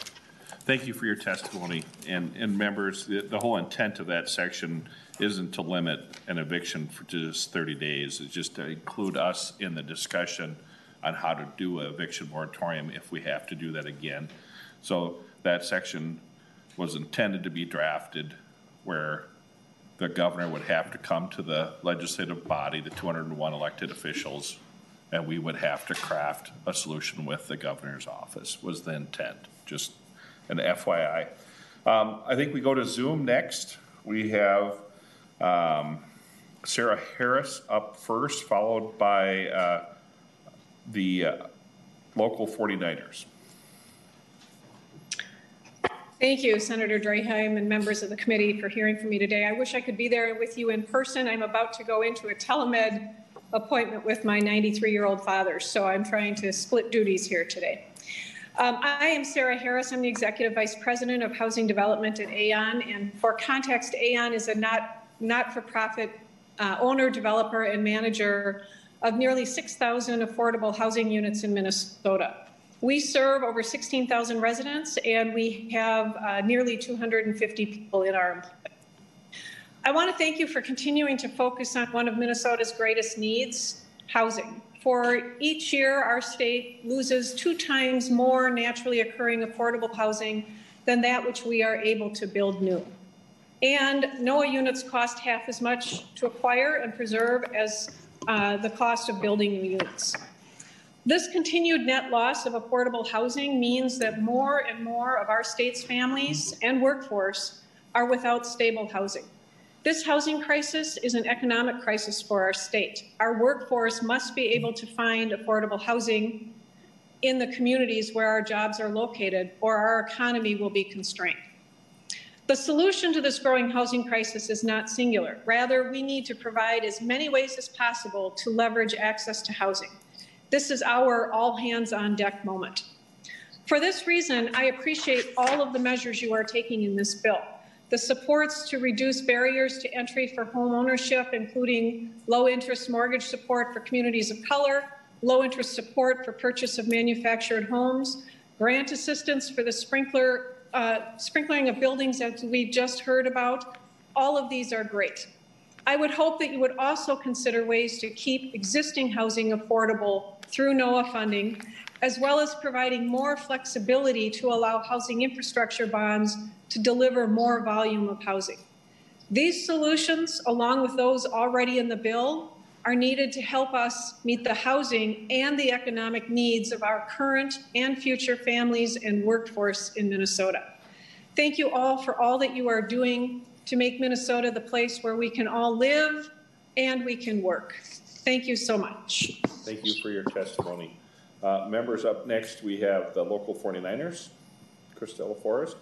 Thank you for your testimony. And, and members, the, the whole intent of that section isn't to limit an eviction for just thirty days. It's just to include us in the discussion on how to do an eviction moratorium if we have to do that again. So that section was intended to be drafted where the governor would have to come to the legislative body, the two hundred one elected officials, and we would have to craft a solution with the governor's office, was the intent. Just an F Y I. Um, I think we go to Zoom next. We have um, Sarah Harris up first, followed by uh, the uh, local forty-niners. Thank you, Senator Draheim and members of the committee for hearing from me today. I wish I could be there with you in person. I'm about to go into a telemed appointment with my ninety-three-year-old father, so I'm trying to split duties here today. Um, I am Sarah Harris. I'm the Executive Vice President of Housing Development at Aon, and for context, Aon is a not, not-for-profit uh, owner, developer, and manager of nearly six thousand affordable housing units in Minnesota. We serve over sixteen thousand residents, and we have uh, nearly two hundred fifty people in our employment. I want to thank you for continuing to focus on one of Minnesota's greatest needs, housing. For each year, our state loses two times more naturally occurring affordable housing than that which we are able to build new. And NOAA units cost half as much to acquire and preserve as uh, the cost of building new units. This continued net loss of affordable housing means that more and more of our state's families and workforce are without stable housing. This housing crisis is an economic crisis for our state. Our workforce must be able to find affordable housing in the communities where our jobs are located, or our economy will be constrained. The solution to this growing housing crisis is not singular. Rather, we need to provide as many ways as possible to leverage access to housing. This is our all-hands-on-deck moment. For this reason, I appreciate all of the measures you are taking in this bill. The supports to reduce barriers to entry for home ownership, including low-interest mortgage support for communities of color, low-interest support for purchase of manufactured homes, grant assistance for the sprinkler, uh, sprinkling of buildings that we've just heard about. All of these are great. I would hope that you would also consider ways to keep existing housing affordable through NOAA funding, as well as providing more flexibility to allow housing infrastructure bonds to deliver more volume of housing. These solutions, along with those already in the bill, are needed to help us meet the housing and the economic needs of our current and future families and workforce in Minnesota. Thank you all for all that you are doing to make Minnesota the place where we can all live and we can work. Thank you so much. Thank you for your testimony. Uh, members, up next, we have the local forty-niners, Chris De La Forest.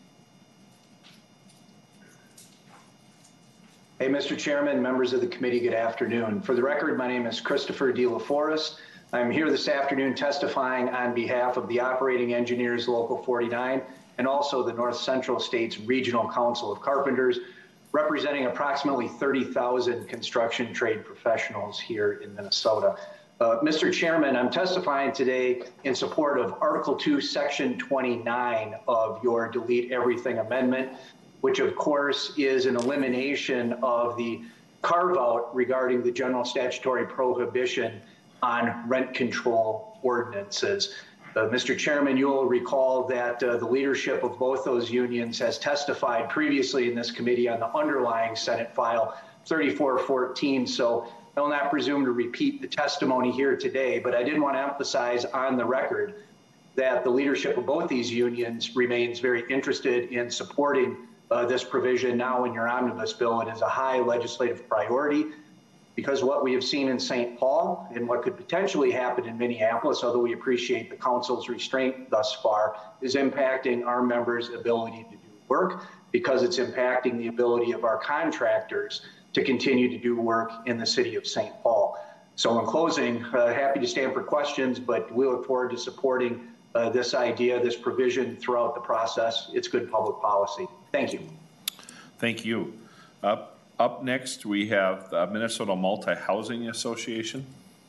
Hey, Mister Chairman, members of the committee, good afternoon. For the record, my name is Christopher De La Forest. I'm here this afternoon testifying on behalf of the Operating Engineers Local forty-nine and also the North Central States Regional Council of Carpenters, representing approximately thirty thousand construction trade professionals here in Minnesota. Uh, Mister Chairman, I'm testifying today in support of Article two, Section twenty-nine of your Delete Everything Amendment, which of course is an elimination of the carve-out regarding the general statutory prohibition on rent control ordinances. Uh, Mister Chairman, you will recall that uh, the leadership of both those unions has testified previously in this committee on the underlying Senate file thirty-four fourteen, so I will not presume to repeat the testimony here today, but I did want to emphasize on the record that the leadership of both these unions remains very interested in supporting uh, this provision now in your omnibus bill. It is a high legislative priority, because what we have seen in Saint Paul and what could potentially happen in Minneapolis, although we appreciate the council's restraint thus far, is impacting our members' ability to do work, because it's impacting the ability of our contractors to continue to do work in the city of Saint Paul. So in closing, uh, happy to stand for questions, but we look forward to supporting uh, this idea, this provision throughout the process. It's good public policy. Thank you. Thank you. Up, up next, we have the Minnesota Multi-Housing Association.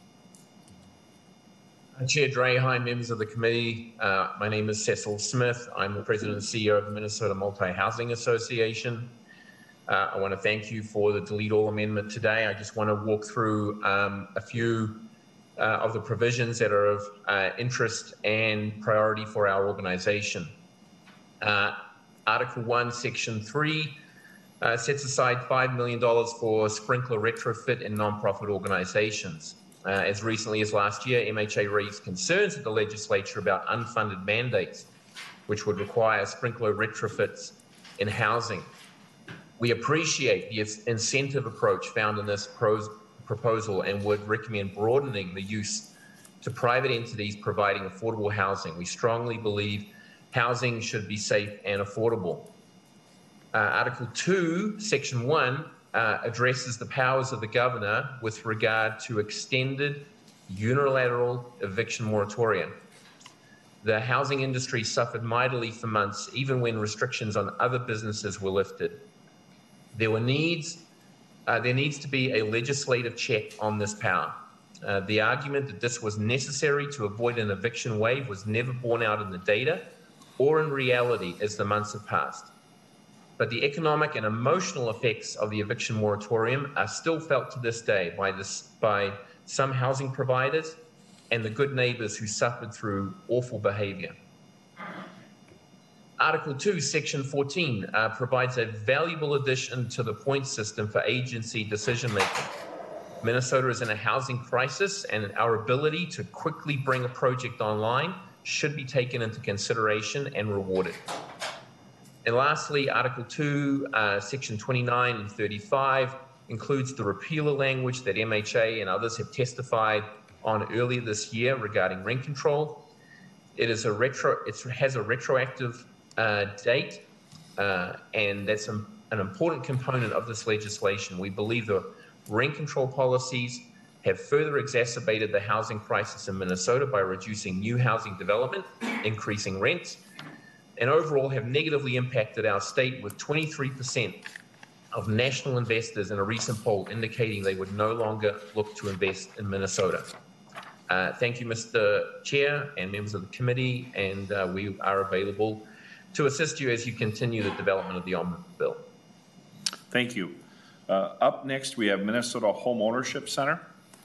Chair Draheim, members of the committee, uh, my name is Cecil Smith. I'm the president and C E O of the Minnesota Multi-Housing Association. Uh, I want to thank you for the delete all amendment today. I just want to walk through um, a few uh, of the provisions that are of uh, interest and priority for our organization. Uh, Article one, Section three uh, sets aside five million dollars for sprinkler retrofit in nonprofit organizations. Uh, as recently as last year, M H A raised concerns at the legislature about unfunded mandates, which would require sprinkler retrofits in housing. We appreciate the incentive approach found in this pros proposal and would recommend broadening the use to private entities providing affordable housing. We strongly believe housing should be safe and affordable. Uh, Article two, Section one, uh, addresses the powers of the governor with regard to extended unilateral eviction moratorium. The housing industry suffered mightily for months, even when restrictions on other businesses were lifted. There were needs, uh, there needs to be a legislative check on this power. Uh, the argument that this was necessary to avoid an eviction wave was never borne out in the data or in reality as the months have passed. But the economic and emotional effects of the eviction moratorium are still felt to this day by, this, by some housing providers and the good neighbors who suffered through awful behavior. Article two, Section fourteen uh, provides a valuable addition to the point system for agency decision-making. Minnesota is in a housing crisis, and our ability to quickly bring a project online should be taken into consideration and rewarded. And lastly, Article two, uh, Section twenty-nine and thirty-five includes the repealer language that M H A and others have testified on earlier this year regarding rent control. It is a retro. It has a retroactive uh, date, uh, and that's a, an important component of this legislation. We believe the rent control policies have further exacerbated the housing crisis in Minnesota by reducing new housing development, increasing rents, and overall have negatively impacted our state, with twenty-three percent of national investors in a recent poll indicating they would no longer look to invest in Minnesota. Uh, thank you, Mister Chair and members of the committee, and uh, we are available to assist you as you continue the development of the Omnibus Bill. Thank you. Uh, up next, we have Minnesota Home Ownership Center.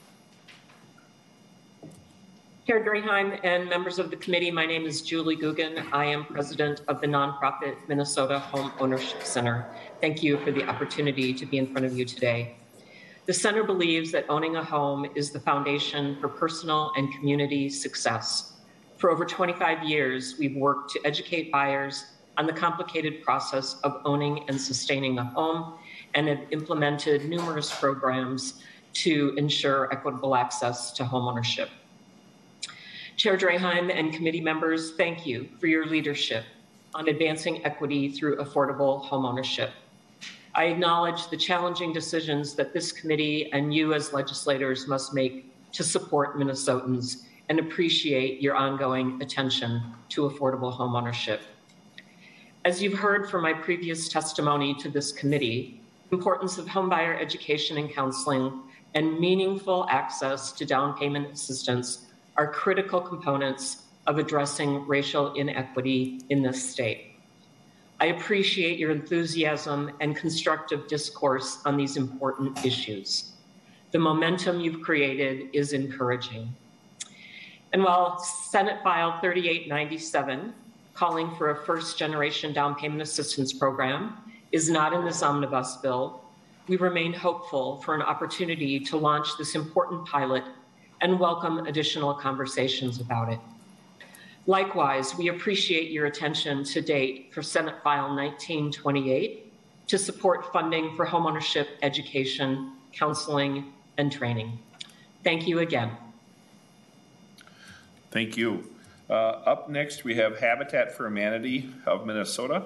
Chair Draheim and members of the committee, my name is Julie Guggen. I am president of the nonprofit Minnesota Home Ownership Center. Thank you for the opportunity to be in front of you today. The center believes that owning a home is the foundation for personal and community success. For over twenty-five years, we've worked to educate buyers on the complicated process of owning and sustaining a home, and have implemented numerous programs to ensure equitable access to homeownership. Chair Draheim and committee members, thank you for your leadership on advancing equity through affordable homeownership. I acknowledge the challenging decisions that this committee and you as legislators must make to support Minnesotans, and appreciate your ongoing attention to affordable homeownership. As you've heard from my previous testimony to this committee, the importance of homebuyer education and counseling and meaningful access to down payment assistance are critical components of addressing racial inequity in this state. I appreciate your enthusiasm and constructive discourse on these important issues. The momentum you've created is encouraging. And while Senate File thirty-eight ninety-seven, calling for a first generation down payment assistance program, is not in this omnibus bill, we remain hopeful for an opportunity to launch this important pilot and welcome additional conversations about it. Likewise, we appreciate your attention to date for Senate File nineteen twenty-eight to support funding for homeownership education, counseling, and training. Thank you again. Thank you. Uh, up next, we have Habitat for Humanity of Minnesota.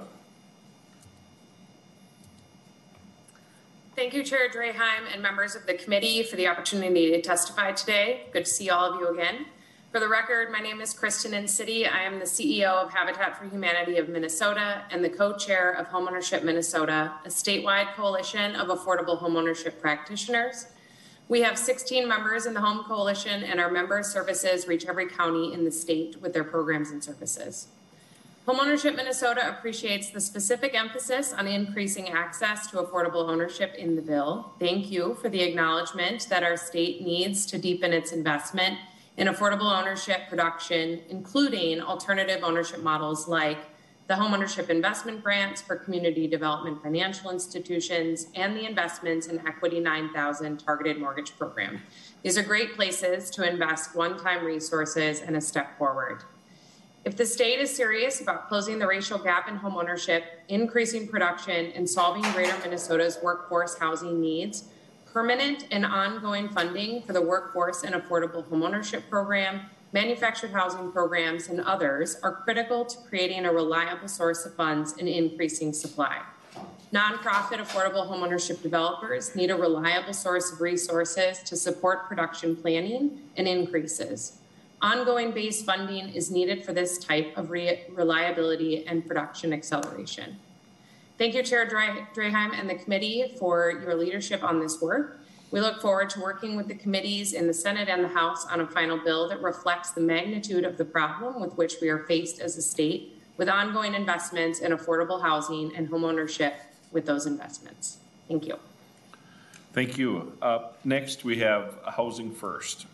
Thank you, Chair Draheim and members of the committee for the opportunity to testify today. Good to see all of you again. For the record, my name is Kristen Incity. I am the C E O of Habitat for Humanity of Minnesota and the co-chair of Homeownership Minnesota, a statewide coalition of affordable homeownership practitioners. We have sixteen members in the Home Coalition, and our member services reach every county in the state with their programs and services. Homeownership Minnesota appreciates the specific emphasis on increasing access to affordable ownership in the bill. Thank you for the acknowledgement that our state needs to deepen its investment in affordable ownership production, including alternative ownership models like the Homeownership Investment Grants for Community Development Financial Institutions, and the investments in Equity nine thousand Targeted Mortgage Program. These are great places to invest one-time resources and a step forward. If the state is serious about closing the racial gap in homeownership, increasing production, and solving Greater Minnesota's workforce housing needs, permanent and ongoing funding for the Workforce and Affordable Homeownership Program, manufactured housing programs, and others are critical to creating a reliable source of funds and increasing supply. Nonprofit affordable homeownership developers need a reliable source of resources to support production planning and increases. Ongoing base funding is needed for this type of re reliability and production acceleration. Thank you, Chair Draheim and the committee for your leadership on this work. We look forward to working with the committees in the Senate and the House on a final bill that reflects the magnitude of the problem with which we are faced as a state, with ongoing investments in affordable housing and homeownership with those investments. Thank you. Thank you. Up next, we have Housing First.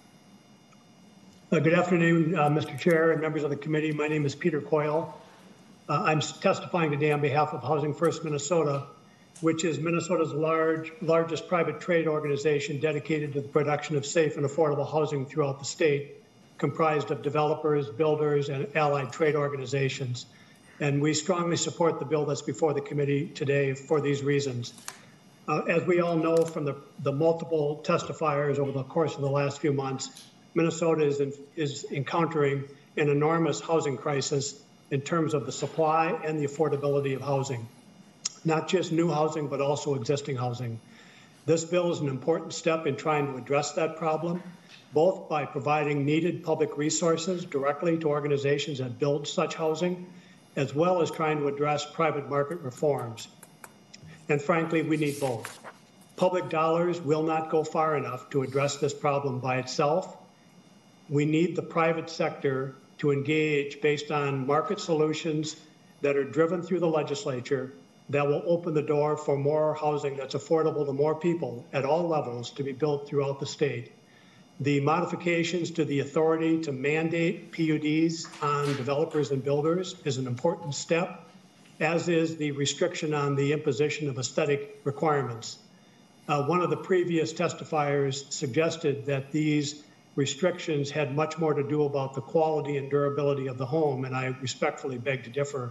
Uh, good afternoon, uh, Mister Chair and members of the committee. My name is Peter Coyle. Uh, I'm testifying today on behalf of Housing First Minnesota, which is Minnesota's large, largest private trade organization dedicated to the production of safe and affordable housing throughout the state, comprised of developers, builders, and allied trade organizations. And we strongly support the bill that's before the committee today for these reasons. Uh, as we all know from the, the multiple testifiers over the course of the last few months, Minnesota is, in, is encountering an enormous housing crisis in terms of the supply and the affordability of housing. Not just new housing, but also existing housing. This bill is an important step in trying to address that problem, both by providing needed public resources directly to organizations that build such housing, as well as trying to address private market reforms. And frankly, we need both. Public dollars will not go far enough to address this problem by itself. We need the private sector to engage based on market solutions that are driven through the legislature that will open the door for more housing that's affordable to more people at all levels to be built throughout the state. The modifications to the authority to mandate P U Ds on developers and builders is an important step, as is the restriction on the imposition of aesthetic requirements. Uh, one of the previous testifiers suggested that these restrictions had much more to do about the quality and durability of the home, and I respectfully beg to differ.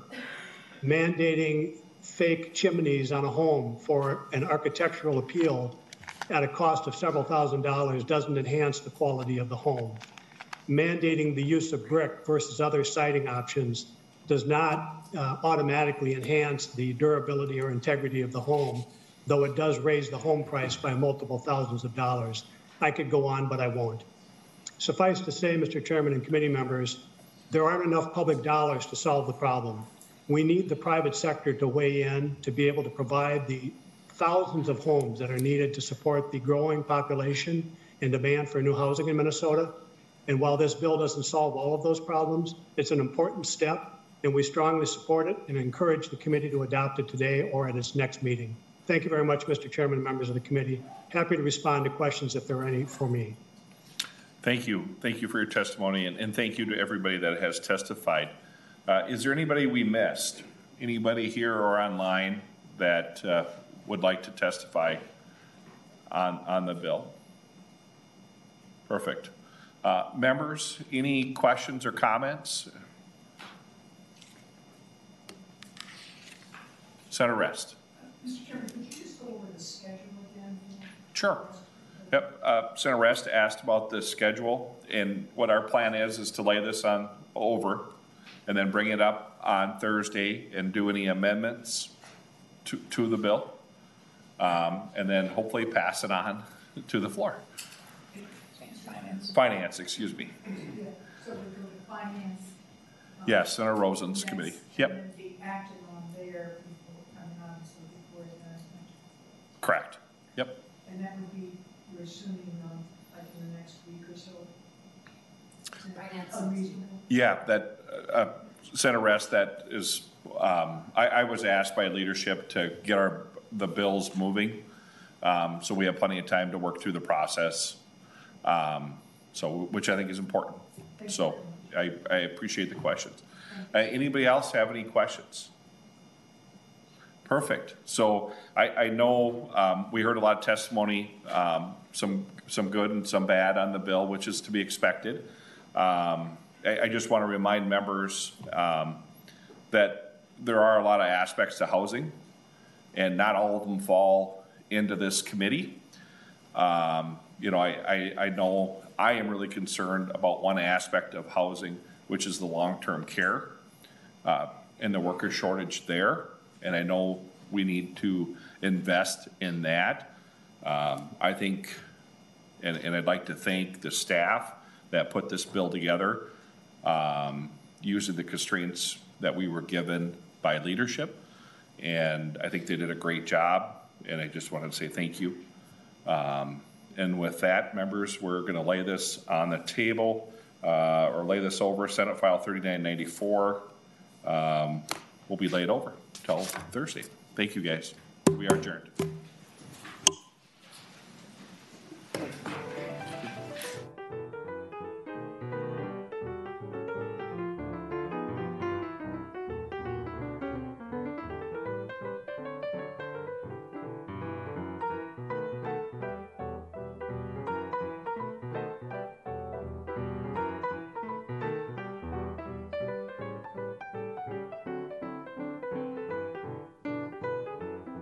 Mandating fake chimneys on a home for an architectural appeal at a cost of several thousand dollars doesn't enhance the quality of the home. Mandating the use of brick versus other siding options does not uh, automatically enhance the durability or integrity of the home, though it does raise the home price by multiple thousands of dollars. I could go on, but I won't. Suffice to say, Mister Chairman and committee members, there aren't enough public dollars to solve the problem. We need the private sector to weigh in to be able to provide the thousands of homes that are needed to support the growing population and demand for new housing in Minnesota. And while this bill doesn't solve all of those problems, it's an important step, and we strongly support it and encourage the committee to adopt it today or at its next meeting. Thank you very much, Mister Chairman and members of the committee. Happy to respond to questions if there are any for me. Thank you. Thank you for your testimony, and, and thank you to everybody that has testified. Uh, is there anybody we missed? Anybody here or online that uh, would like to testify on, on the bill? Perfect. Uh, members, any questions or comments? Senator Rest. Mister Chairman, could you just go over the schedule again? Sure. Yep. Uh, Senator Rest asked about the schedule, and what our plan is is to lay this on over and then bring it up on Thursday and do any amendments to, to the bill, um, and then hopefully pass it on to the floor. Finance. Finance, excuse me. Yeah. So we go to finance. Um, yes, Senator Rosen's committee. Yep. And then be acted on there before coming on, so before it does. Correct. Yep. And that would be, we're assuming, um, like in the next week or so. Finance. Unreasonable. Yeah, that uh, Senator Rest, that is. Um, I, I was asked by leadership to get our the bills moving, um, so we have plenty of time to work through the process. Um, so, which I think is important. Thank so, I, I appreciate the questions. Uh, anybody else have any questions? Perfect. So, I, I know um, we heard a lot of testimony, um, some some good and some bad on the bill, which is to be expected. Um, I, I just want to remind members um, that there are a lot of aspects to housing, and not all of them fall into this committee. Um, you know, I, I, I know I am really concerned about one aspect of housing, which is the long-term care uh, and the worker shortage there. And I know we need to invest in that. Um, I think, and, and I'd like to thank the staff that put this bill together, um, using the constraints that we were given by leadership. And I think they did a great job. And I just wanted to say thank you. Um, and with that, members, we're going to lay this on the table uh, or lay this over. Senate File thirty-nine ninety-four um, will be laid over till Thursday. Thank you, guys. We are adjourned.